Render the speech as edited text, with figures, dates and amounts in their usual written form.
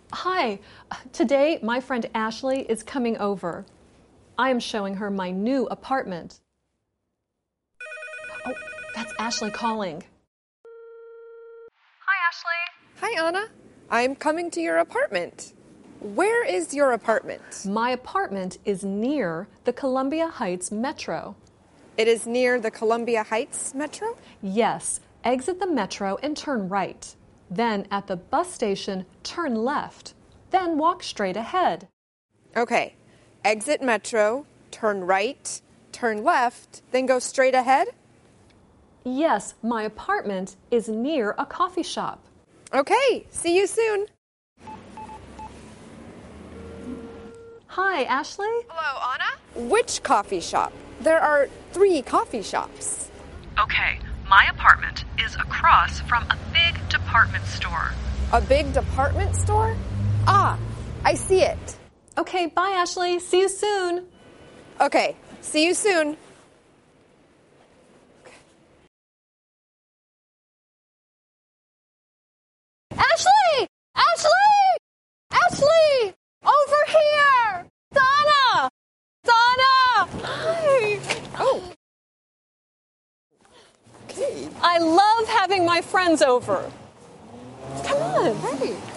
Hi, today my friend Ashley is coming over. I am showing her my new apartment. Oh, that's Ashley calling. Hi, Ashley. Hi, Anna. I'm coming to your apartment. Where is your apartment? My apartment is near the Columbia Heights Metro. It is near the Columbia Heights Metro? Yes, exit the Metro and turn right. Then at the bus station, turn left. Then walk straight ahead. Okay. Exit Metro, turn right, turn left, then go straight ahead? Yes, my apartment is near a coffee shop. Okay. See you soon. Hi, Ashley. Hello, Anna. Which coffee shop? There are 3 coffee shops. Okay, my apartment is across from a big department store. A big department store? Ah, I see it. Okay, bye, Ashley. See you soon. Okay. See you soon. Ashley! Ashley! Ashley! Over here! Donna! Donna! Hi! Oh. Okay. I love having my friends over. Come on. Hey.